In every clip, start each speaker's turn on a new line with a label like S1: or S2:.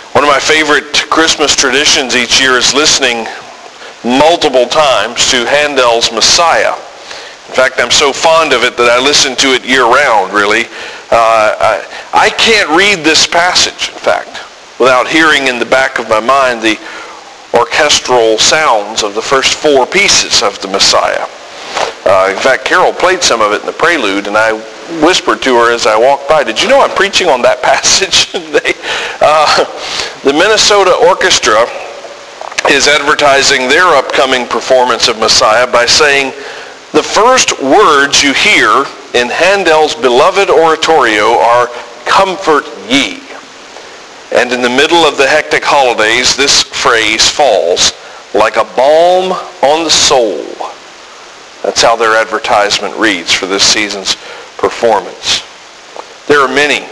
S1: One of my favorite Christmas traditions each year is listening multiple times to Handel's Messiah. In fact, I'm so fond of it that I listen to it year-round, really. I can't read this passage, in fact, without hearing in the back of my mind the orchestral sounds of the first four pieces of the Messiah. In fact, Carol played some of it in the prelude, and I whispered to her as I walked by, "Did you know I'm preaching on that passage?" The Minnesota Orchestra is advertising their upcoming performance of Messiah by saying, "The first words you hear in Handel's beloved oratorio are, 'Comfort ye.' And in the middle of the hectic holidays, this phrase falls, 'like a balm on the soul.'" That's how their advertisement reads for this season's performance. There are many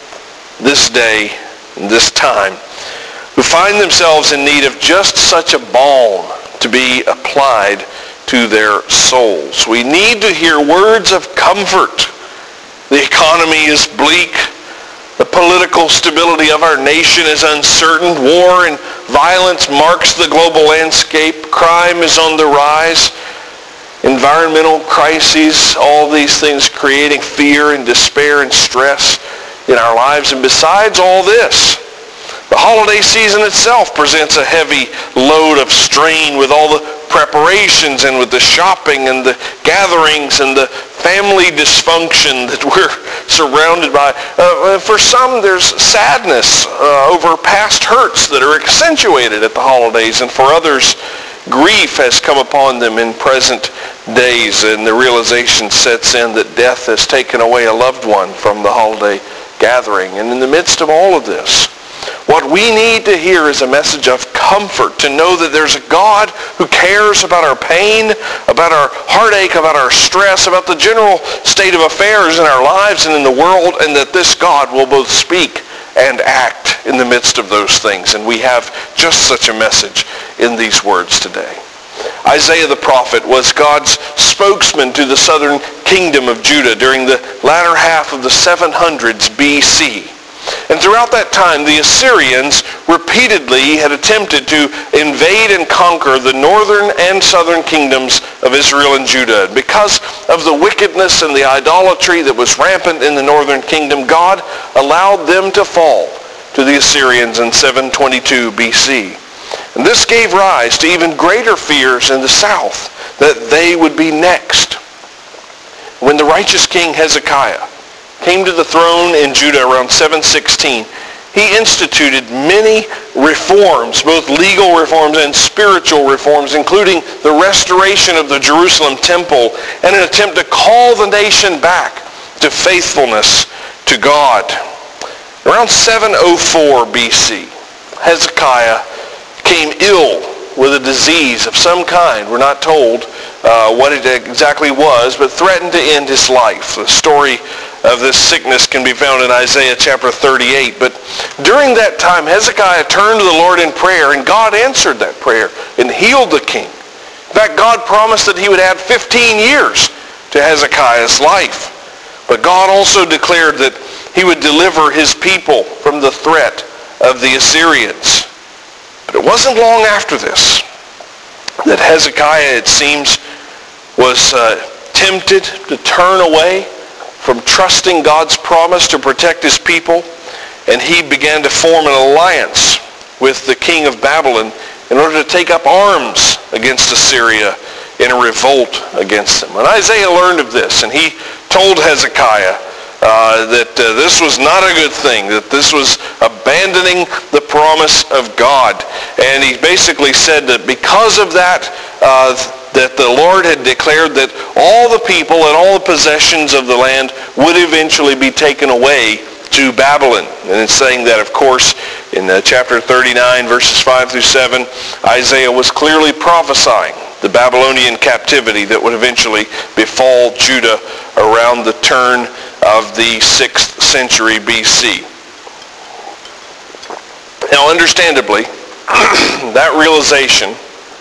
S1: this day and this time who find themselves in need of just such a balm to be applied to their souls. We need to hear words of comfort. The economy is bleak. The political stability of our nation is uncertain. War and violence marks the global landscape. Crime is on the rise. Environmental crises, all these things creating fear and despair and stress in our lives. And besides all this, the holiday season itself presents a heavy load of strain with all the preparations and with the shopping and the gatherings and the family dysfunction that we're surrounded by. For some, there's sadness over past hurts that are accentuated at the holidays, and for others, grief has come upon them in present days, and the realization sets in that death has taken away a loved one from the holiday gathering. And in the midst of all of this, what we need to hear is a message of comfort, to know that there's a God who cares about our pain, about our heartache, about our stress, about the general state of affairs in our lives and in the world, and that this God will both speak and act in the midst of those things. And we have just such a message in these words today. Isaiah the prophet was God's spokesman to the southern kingdom of Judah during the latter half of the 700s BC. And throughout that time, the Assyrians repeatedly had attempted to invade and conquer the northern and southern kingdoms of Israel and Judah. Because of the wickedness and the idolatry that was rampant in the northern kingdom, God allowed them to fall to the Assyrians in 722 BC. And this gave rise to even greater fears in the south that they would be next. When the righteous king Hezekiah came to the throne in Judah around 716, he instituted many reforms, both legal reforms and spiritual reforms, including the restoration of the Jerusalem temple and an attempt to call the nation back to faithfulness to God. Around 704 BC, Hezekiah became ill with a disease of some kind. We're not told what it exactly was, but threatened to end his life. The story of this sickness can be found in Isaiah chapter 38. But during that time, Hezekiah turned to the Lord in prayer, and God answered that prayer and healed the king. In fact, God promised that he would add 15 years to Hezekiah's life. But God also declared that he would deliver his people from the threat of the Assyrians. But it wasn't long after this that Hezekiah, it seems, was tempted to turn away from trusting God's promise to protect his people, and he began to form an alliance with the king of Babylon in order to take up arms against Assyria in a revolt against them. And Isaiah learned of this, and he told Hezekiah that this was not a good thing, that this was abandoning the promise of God. And he basically said that because of that, that the Lord had declared that all the people and all the possessions of the land would eventually be taken away to Babylon. And it's saying that, of course, in chapter 39, verses 5 through 7, Isaiah was clearly prophesying the Babylonian captivity that would eventually befall Judah around the turn of the 6th century BC. Now, understandably, that realization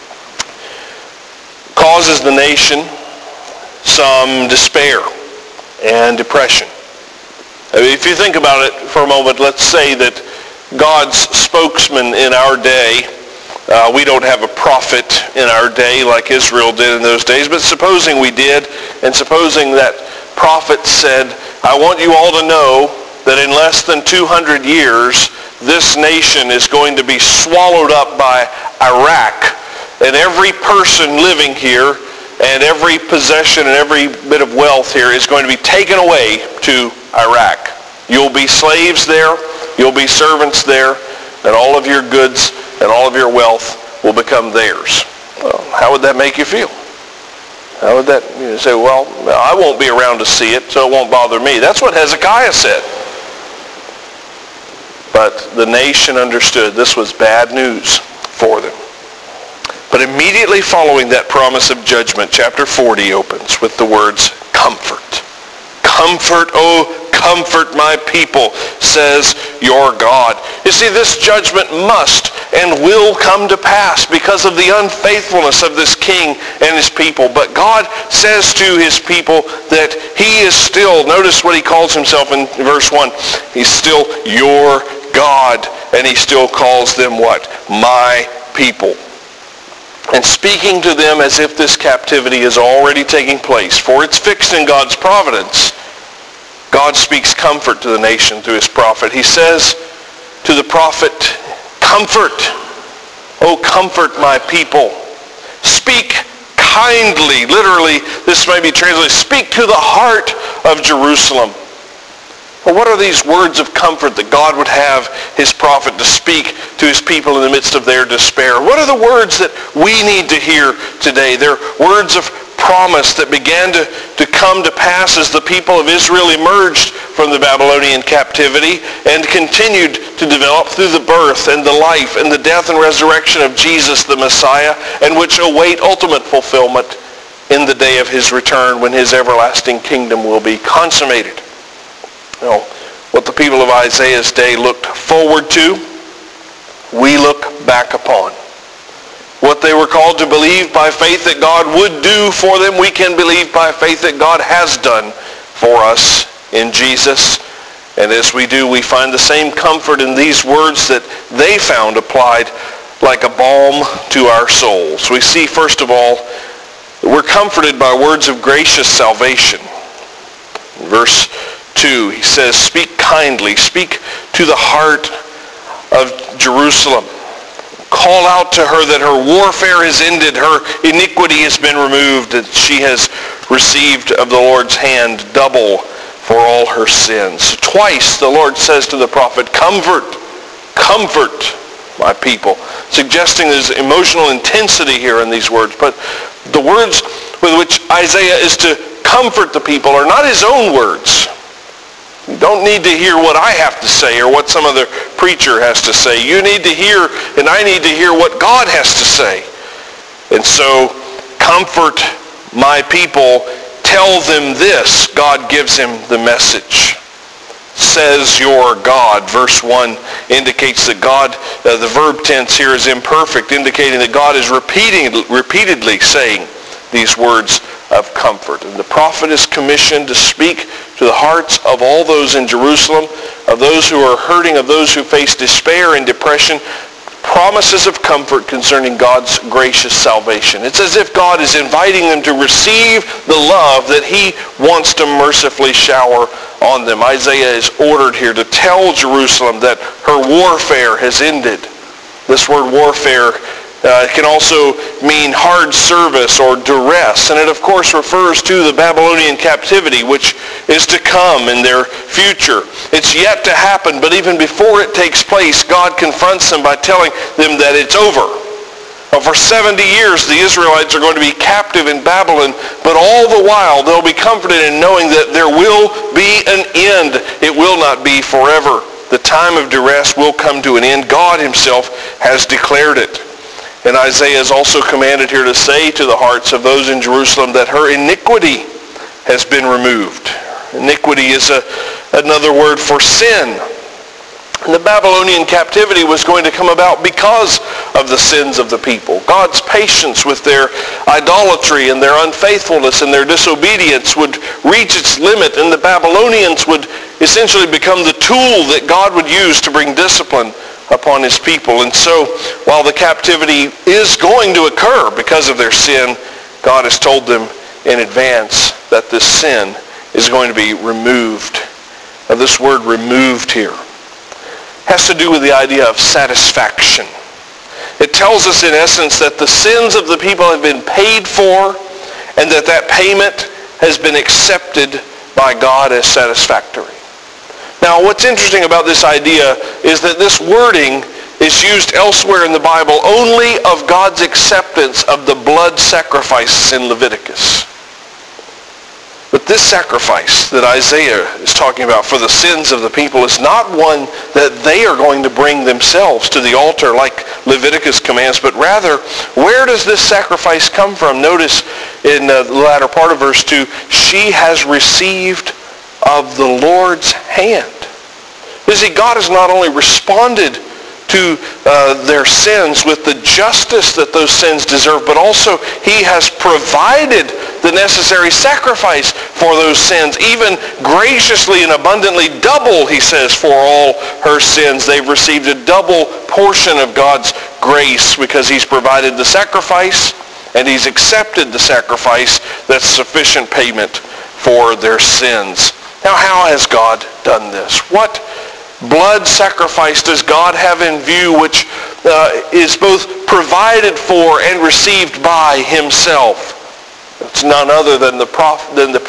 S1: causes the nation some despair and depression. I mean, if you think about it for a moment, let's say that God's spokesman in our day. We don't have a prophet in our day like Israel did in those days, but supposing we did, and supposing that prophet said, I want you all to know that in less than 200 years, this nation is going to be swallowed up by Iraq, and every person living here and every possession and every bit of wealth here is going to be taken away to Iraq. You'll be slaves there, you'll be servants there, and all of your goods and all of your wealth will become theirs. Well, how would that make you feel? How would that, you say, well, I won't be around to see it, so it won't bother me. That's what Hezekiah said. But the nation understood this was bad news for them. But immediately following that promise of judgment, chapter 40 opens with the words, comfort. Comfort, oh, comfort my people, says your God. You see, this judgment must and will come to pass because of the unfaithfulness of this king and his people. But God says to his people that he is still, notice what he calls himself in verse 1, he's still your God, and he still calls them what? My people. And speaking to them as if this captivity is already taking place, for it's fixed in God's providence, God speaks comfort to the nation through his prophet. He says to the prophet, comfort, oh comfort my people. Speak kindly. Literally, this may be translated, speak to the heart of Jerusalem. Well, what are these words of comfort that God would have his prophet to speak to his people in the midst of their despair? What are the words that we need to hear today? They're words of promise that began to come to pass as the people of Israel emerged from the Babylonian captivity and continued to develop through the birth and the life and the death and resurrection of Jesus the Messiah, and which await ultimate fulfillment in the day of his return when his everlasting kingdom will be consummated. Now, what the people of Isaiah's day looked forward to, we look back upon. What they were called to believe by faith that God would do for them, we can believe by faith that God has done for us in Jesus. And as we do, we find the same comfort in these words that they found applied like a balm to our souls. We see, first of all, we're comforted by words of gracious salvation. In verse 2, he says, speak kindly, speak to the heart of Jerusalem. Call out to her that her warfare is ended, her iniquity has been removed, that she has received of the Lord's hand double for all her sins. Twice the Lord says to the prophet, comfort, comfort my people, suggesting there's emotional intensity here in these words. But the words with which Isaiah is to comfort the people are not his own words. You don't need to hear what I have to say or what some other preacher has to say. You need to hear, and I need to hear what God has to say. And so, comfort my people, tell them this. God gives him the message. Says your God. Verse 1 indicates that God, the verb tense here is imperfect, indicating that God is repeatedly saying these words of comfort. And the prophet is commissioned to speak to the hearts of all those in Jerusalem, of those who are hurting, of those who face despair and depression, promises of comfort concerning God's gracious salvation. It's as if God is inviting them to receive the love that he wants to mercifully shower on them. Isaiah is ordered here to tell Jerusalem that her warfare has ended. This word warfare can also mean hard service or duress. And it, of course, refers to the Babylonian captivity, which is to come in their future. It's yet to happen, but even before it takes place, God confronts them by telling them that it's over. For 70 years, the Israelites are going to be captive in Babylon, but all the while, they'll be comforted in knowing that there will be an end. It will not be forever. The time of duress will come to an end. God himself has declared it. And Isaiah is also commanded here to say to the hearts of those in Jerusalem that her iniquity has been removed. Iniquity is another word for sin. And the Babylonian captivity was going to come about because of the sins of the people. God's patience with their idolatry and their unfaithfulness and their disobedience would reach its limit, and the Babylonians would essentially become the tool that God would use to bring discipline upon his people. And so, while the captivity is going to occur because of their sin, God has told them in advance that this sin is going to be removed. Now, this word removed here has to do with the idea of satisfaction. It tells us in essence that the sins of the people have been paid for and that payment has been accepted by God as satisfactory. Now, what's interesting about this idea is that this wording is used elsewhere in the Bible only of God's acceptance of the blood sacrifices in Leviticus. But this sacrifice that Isaiah is talking about for the sins of the people is not one that they are going to bring themselves to the altar like Leviticus commands, but rather, where does this sacrifice come from? Notice in the latter part of verse 2, she has received of the Lord's hand. You see, God has not only responded to their sins with the justice that those sins deserve, but also he has provided the necessary sacrifice for those sins, even graciously and abundantly double, he says, for all her sins. They've received a double portion of God's grace because he's provided the sacrifice and he's accepted the sacrifice that's sufficient payment for their sins. Now, how has God done this? What blood sacrifice does God have in view which is both provided for and received by himself? It's none other than the promise,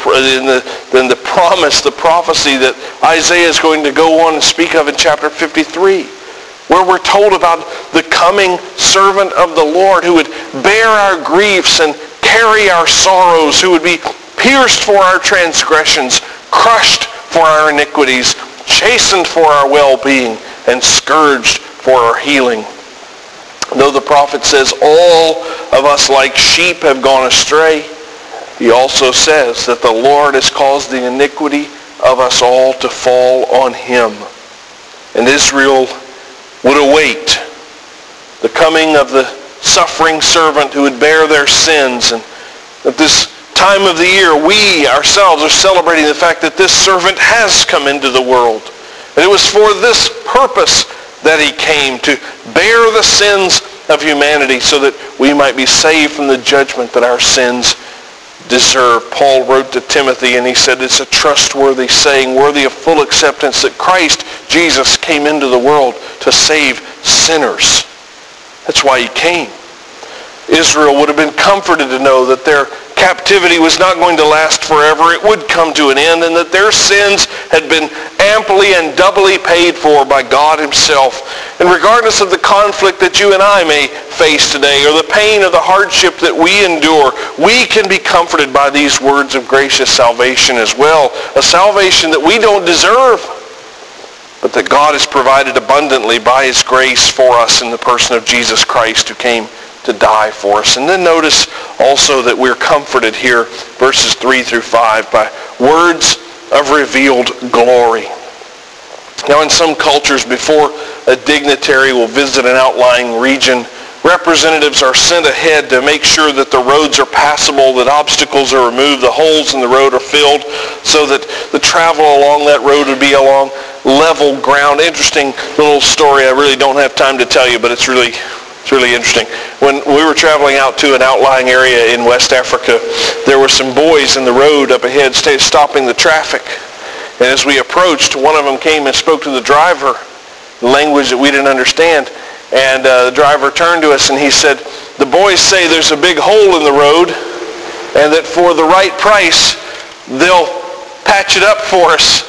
S1: the prophecy that Isaiah is going to go on and speak of in chapter 53, where we're told about the coming servant of the Lord who would bear our griefs and carry our sorrows, who would be pierced for our transgressions, crushed for our iniquities, chastened for our well-being, and scourged for our healing. Though the prophet says all of us like sheep have gone astray, he also says that the Lord has caused the iniquity of us all to fall on him. And Israel would await the coming of the suffering servant who would bear their sins. And at this time of the year, we ourselves are celebrating the fact that this servant has come into the world. And it was for this purpose that he came, to bear the sins of humanity so that we might be saved from the judgment that our sins deserve. Paul wrote to Timothy and he said it's a trustworthy saying, worthy of full acceptance, that Christ Jesus came into the world to save sinners. That's why he came. Israel would have been comforted to know that their captivity was not going to last forever. It would come to an end, and that their sins had been amply and doubly paid for by God himself. And regardless of the conflict that you and I may face today, or the pain or the hardship that we endure, we can be comforted by these words of gracious salvation as well. A salvation that we don't deserve, but that God has provided abundantly by his grace for us in the person of Jesus Christ, who came to die for us. And then notice also that we're comforted here, verses 3 through 5, by words of revealed glory. Now, in some cultures, before a dignitary will visit an outlying region, representatives are sent ahead to make sure that the roads are passable, that obstacles are removed, the holes in the road are filled, so that the travel along that road would be along level ground. Interesting little story I really don't have time to tell you, but it's really interesting. When we were traveling out to an outlying area in West Africa, there were some boys in the road up ahead stopping the traffic. And as we approached, one of them came and spoke to the driver in language that we didn't understand. And the driver turned to us and he said, the boys say there's a big hole in the road and that for the right price, they'll patch it up for us,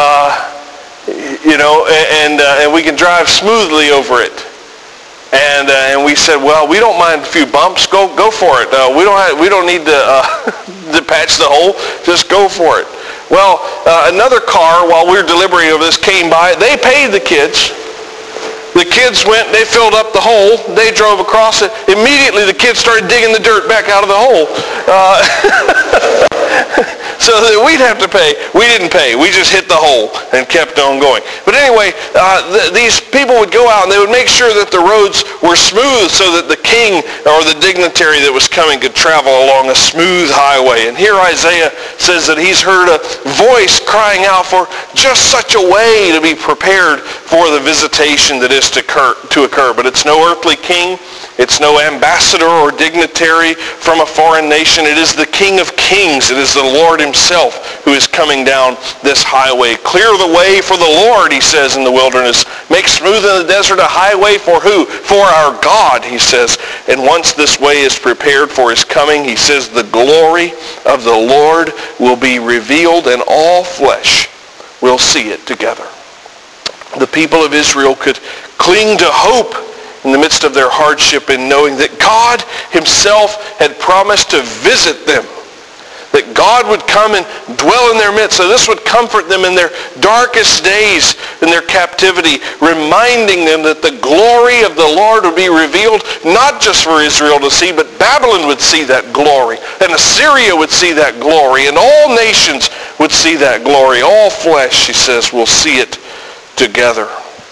S1: and we can drive smoothly over it. And we said, well, we don't mind a few bumps. Go for it. We don't need to patch the hole. Just go for it. Well, another car, while we were deliberating over this, came by. They paid the kids. The kids went, they filled up the hole. They drove across it. Immediately, the kids started digging the dirt back out of the hole. so that we'd have to pay. We didn't pay. We just hit the hole and kept on going. But anyway, these people would go out and they would make sure that the roads were smooth so that the king or the dignitary that was coming could travel along a smooth highway. And here Isaiah says that he's heard a voice crying out for just such a way to be prepared for the visitation that is to occur. But it's no earthly king. It's no ambassador or dignitary from a foreign nation. It is the King of Kings. It is the Lord himself who is coming down this highway. Clear the way for the Lord, he says in the wilderness. Make smooth in the desert a highway for who? For our God, he says. And once this way is prepared for his coming, he says, the glory of the Lord will be revealed and all flesh will see it together. The people of Israel could cling to hope in the midst of their hardship in knowing that God himself had promised to visit them, that God would come and dwell in their midst. So this would comfort them in their darkest days in their captivity, reminding them that the glory of the Lord would be revealed not just for Israel to see, but Babylon would see that glory, and Assyria would see that glory, and all nations would see that glory. All flesh, he says, will see it together.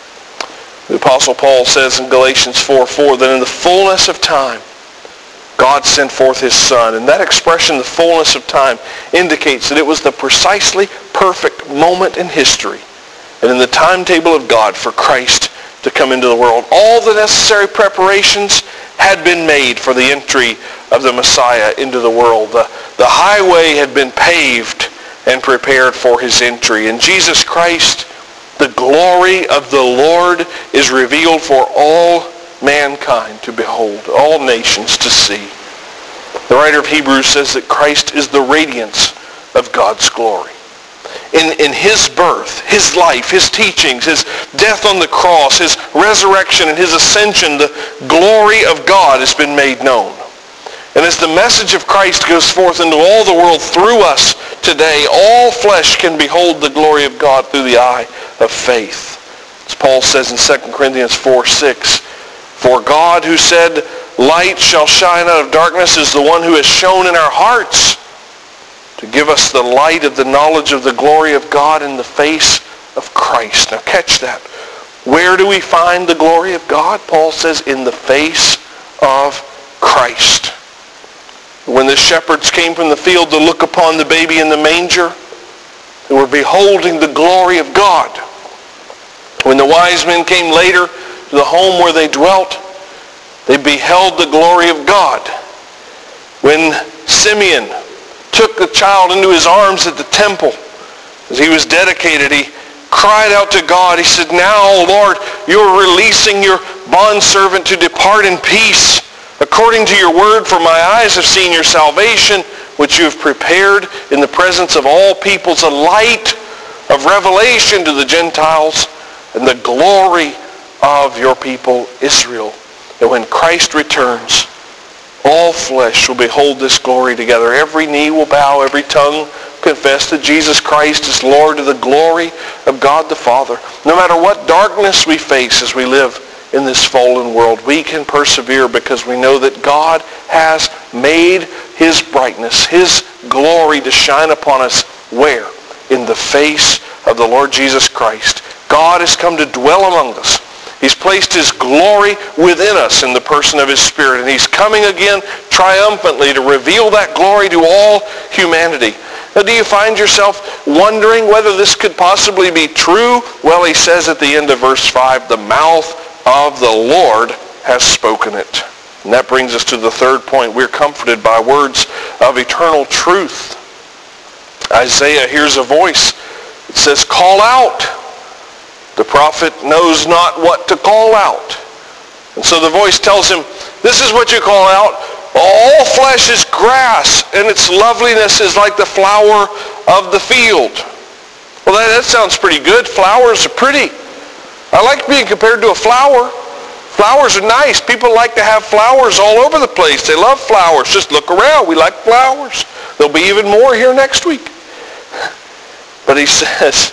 S1: The Apostle Paul says in Galatians 4:4 that in the fullness of time, God sent forth his Son. And that expression, the fullness of time, indicates that it was the precisely perfect moment in history and in the timetable of God for Christ to come into the world. All the necessary preparations had been made for the entry of the Messiah into the world. The highway had been paved and prepared for his entry. And Jesus Christ, the glory of the Lord is revealed for all mankind to behold, all nations to see. The writer of Hebrews says that Christ is the radiance of God's glory. In his birth, his life, his teachings, his death on the cross, his resurrection, and his ascension, the glory of God has been made known. And as the message of Christ goes forth into all the world through us today, all flesh can behold the glory of God through the eye of faith. As Paul says in 2 Corinthians 4:6, for God who said, light shall shine out of darkness, is the one who has shone in our hearts to give us the light of the knowledge of the glory of God in the face of Christ. Now catch that. Where do we find the glory of God? Paul says, in the face of Christ. When the shepherds came from the field to look upon the baby in the manger, they were beholding the glory of God. When the wise men came later to the home where they dwelt, they beheld the glory of God. When Simeon took the child into his arms at the temple, as he was dedicated, he cried out to God. He said, now, Lord, you're releasing your bondservant to depart in peace, according to your word, for my eyes have seen your salvation, which you have prepared in the presence of all peoples, a light of revelation to the Gentiles and the glory of your people Israel. And when Christ returns, all flesh will behold this glory together. Every knee will bow, every tongue confess that Jesus Christ is Lord, to the glory of God the Father. No matter what darkness we face as we live in this fallen world, we can persevere because we know that God has made his brightness, his glory to shine upon us. Where? In the face of the Lord Jesus Christ. God has come to dwell among us. He's placed his glory within us in the person of his Spirit. And he's coming again triumphantly to reveal that glory to all humanity. Now, do you find yourself wondering whether this could possibly be true? Well, he says at the end of verse 5, the mouth of the Lord has spoken it. And that brings us to the third point. We're comforted by words of eternal truth. Isaiah hears a voice. It says, call out. The prophet knows not what to call out. And so the voice tells him, this is what you call out. All flesh is grass, and its loveliness is like the flower of the field. Well, that sounds pretty good. Flowers are pretty. I like being compared to a flower. Flowers are nice. People like to have flowers all over the place. They love flowers. Just look around. We like flowers. There'll be even more here next week. But he says,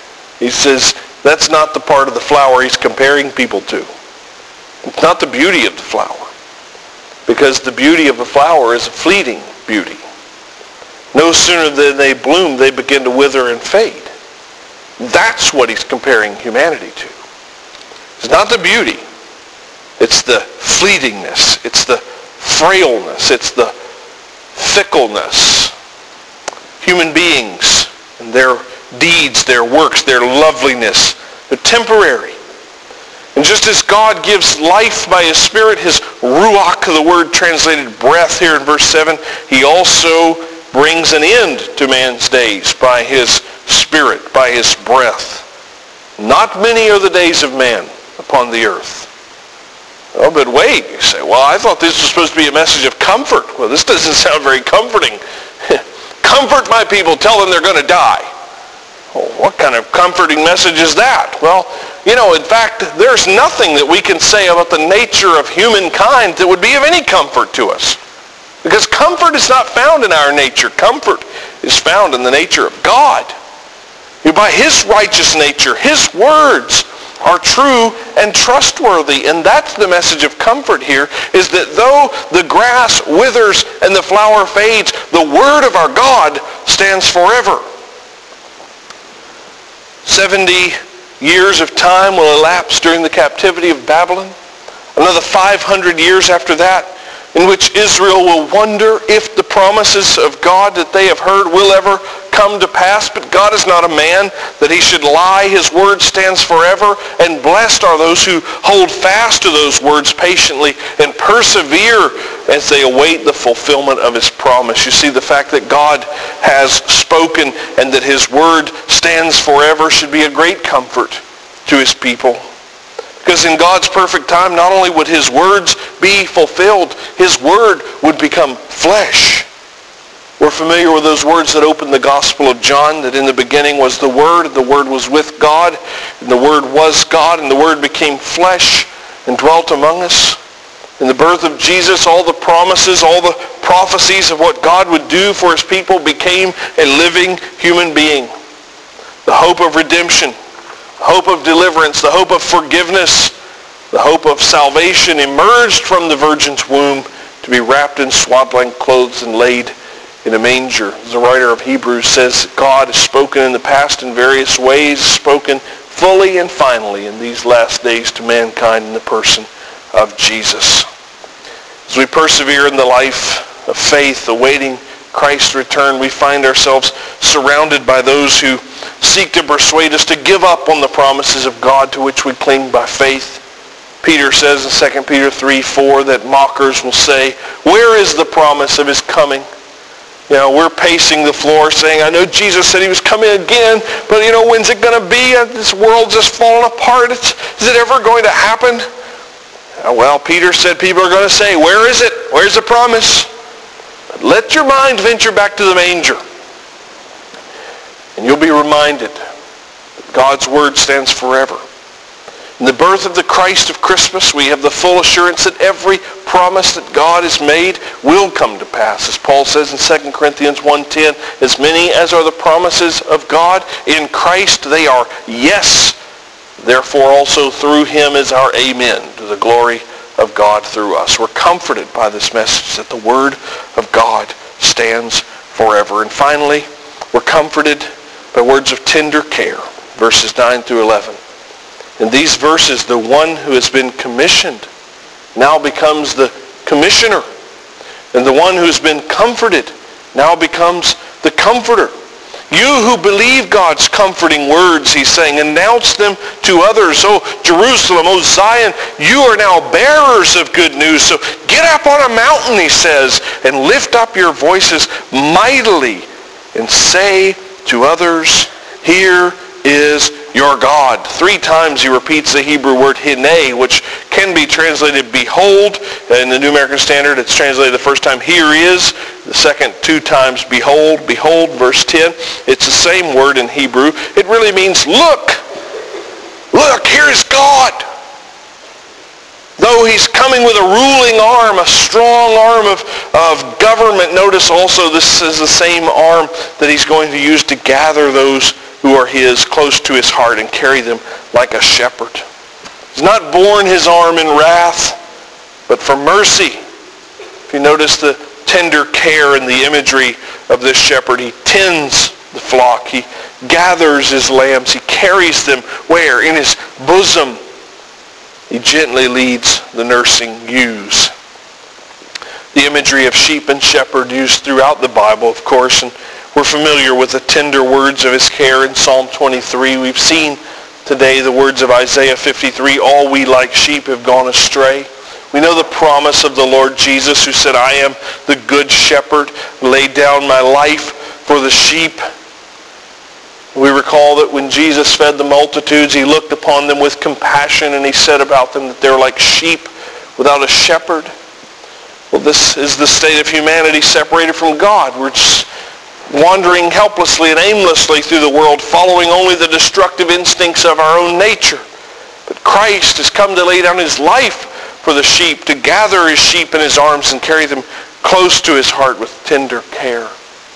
S1: that's not the part of the flower he's comparing people to. It's not the beauty of the flower. Because the beauty of a flower is a fleeting beauty. No sooner than they bloom, they begin to wither and fade. That's what he's comparing humanity to. It's not the beauty. It's the fleetingness. It's the frailness. It's the fickleness. Human beings and their deeds, their works, their loveliness, they're temporary. And just as God gives life by his Spirit, his ruach, the word translated breath here in verse 7, he also brings an end to man's days by his Spirit, by his breath. Not many are the days of man upon the earth. Oh, but wait, you say, well, I thought this was supposed to be a message of comfort. Well, this doesn't sound very comforting. Comfort my people, tell them they're going to die. Well, what kind of comforting message is that? Well, in fact, there's nothing that we can say about the nature of humankind that would be of any comfort to us. Because comfort is not found in our nature. Comfort is found in the nature of God. By his righteous nature, his words are true and trustworthy. And that's the message of comfort here, is that though the grass withers and the flower fades, the word of our God stands forever. 70 years of time will elapse during the captivity of Babylon. Another 500 years after that, in which Israel will wonder if the promises of God that they have heard will ever come to pass. But God is not a man that he should lie. His word stands forever. And blessed are those who hold fast to those words patiently and persevere as they await the fulfillment of his promise. You see, the fact that God has spoken and that his word stands forever should be a great comfort to his people. Because in God's perfect time, not only would his words be fulfilled, his word would become flesh. We're familiar with those words that open the Gospel of John, that in the beginning was the Word was with God, and the Word was God, and the Word became flesh and dwelt among us. In the birth of Jesus, all the promises, all the prophecies of what God would do for his people became a living human being. The hope of redemption, hope of deliverance, the hope of forgiveness, the hope of salvation emerged from the virgin's womb to be wrapped in swaddling clothes and laid in a manger. As the writer of Hebrews says, God has spoken in the past in various ways, spoken fully and finally in these last days to mankind in the person of Jesus. As we persevere in the life of faith, awaiting Christ's return, we find ourselves surrounded by those who seek to persuade us to give up on the promises of God to which we cling by faith. Peter says in 2 Peter 3:4 that mockers will say, where is the promise of his coming? We're pacing the floor saying, I know Jesus said he was coming again, but when's it going to be? This world's just falling apart. Is it ever going to happen? Well, Peter said people are going to say, where is it? Where's the promise? But let your mind venture back to the manger. And you'll be reminded that God's word stands forever. In the birth of the Christ of Christmas, we have the full assurance that every promise that God has made will come to pass. As Paul says in 2 Corinthians 1:10, as many as are the promises of God in Christ, they are yes. Therefore also through him is our amen, to the glory of God through us. We're comforted by this message that the word of God stands forever. And finally, we're comforted by words of tender care, verses 9 through 11. In these verses, the one who has been commissioned now becomes the commissioner. And the one who's been comforted now becomes the comforter. You who believe God's comforting words, he's saying, announce them to others. Oh, Jerusalem, oh, Zion, you are now bearers of good news. So get up on a mountain, he says, and lift up your voices mightily and say to others, here is your God. 3 times he repeats the Hebrew word hine, which can be translated behold. In the New American Standard, it's translated the first time, here is. The second 2 times, behold. Behold, verse 10. It's the same word in Hebrew. It really means look. Look, here is God. Though he's coming with a ruling arm, a strong arm of government, notice also this is the same arm that he's going to use to gather those who are his close to his heart and carry them like a shepherd. He's not borne his arm in wrath, but for mercy. If you notice the tender care in the imagery of this shepherd. He tends the flock. He gathers his lambs. He carries them where? In his bosom. He gently leads the nursing ewes. The imagery of sheep and shepherd used throughout the Bible, of course, and we're familiar with the tender words of his care in Psalm 23. We've seen today the words of Isaiah 53, all we like sheep have gone astray. We know the promise of the Lord Jesus, who said, I am the good shepherd, laid down my life for the sheep. We recall that when Jesus fed the multitudes, he looked upon them with compassion, and he said about them that they're like sheep without a shepherd. Well, this is the state of humanity separated from God. We're just wandering helplessly and aimlessly through the world, following only the destructive instincts of our own nature. But Christ has come to lay down his life for the sheep, to gather his sheep in his arms and carry them close to his heart with tender care.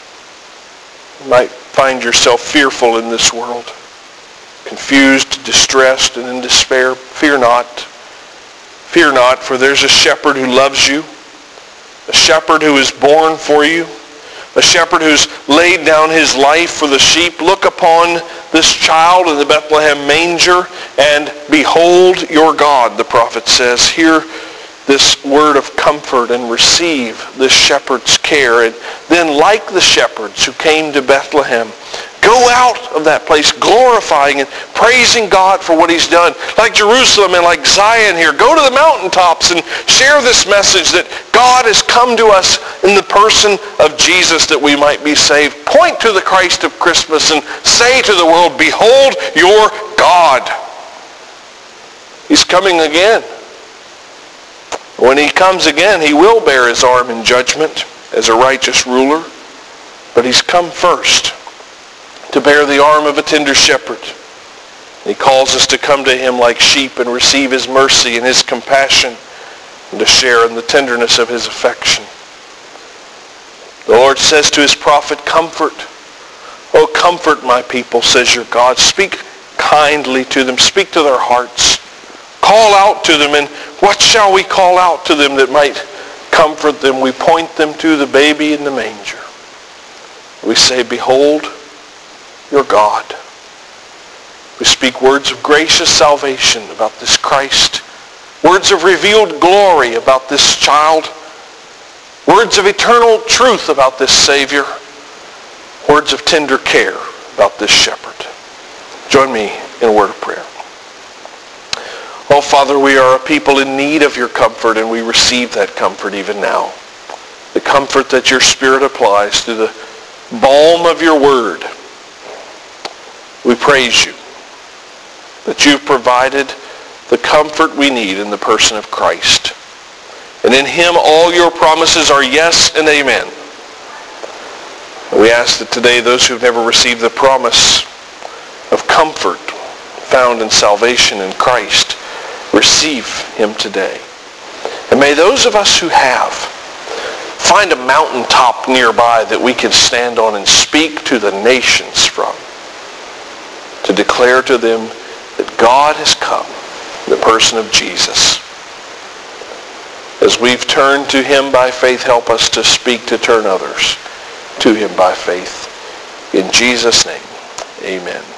S1: You might find yourself fearful in this world, confused, distressed, and in despair. Fear not. Fear not, for there's a shepherd who loves you, a shepherd who is born for you, a shepherd who's laid down his life for the sheep. Look upon this child in the Bethlehem manger and behold your God, the prophet says. Hear this word of comfort and receive this shepherd's care. And then, like the shepherds who came to Bethlehem, go out of that place glorifying and praising God for what he's done. Like Jerusalem and like Zion here, go to the mountaintops and share this message that God has come to us in the person of Jesus that we might be saved. Point to the Christ of Christmas and say to the world, behold your God. He's coming again. When he comes again, he will bear his arm in judgment as a righteous ruler. But he's come first to bear the arm of a tender shepherd. He calls us to come to him like sheep and receive his mercy and his compassion and to share in the tenderness of his affection. The Lord says to his prophet, comfort. Oh, comfort my people, says your God. Speak kindly to them. Speak to their hearts. Call out to them. And what shall we call out to them that might comfort them? We point them to the baby in the manger. We say, behold your God. We speak words of gracious salvation about this Christ. Words of revealed glory about this child. Words of eternal truth about this Savior. Words of tender care about this shepherd. Join me in a word of prayer. Oh, Father, we are a people in need of your comfort, and we receive that comfort even now. The comfort that your Spirit applies through the balm of your word. We praise you that you've provided the comfort we need in the person of Christ. And in him all your promises are yes and amen. And we ask that today those who've never received the promise of comfort found in salvation in Christ receive him today. And may those of us who have find a mountaintop nearby that we can stand on and speak to the nations from, to declare to them that God has come in the person of Jesus. As we've turned to him by faith, help us to speak to turn others to him by faith. In Jesus' name, amen.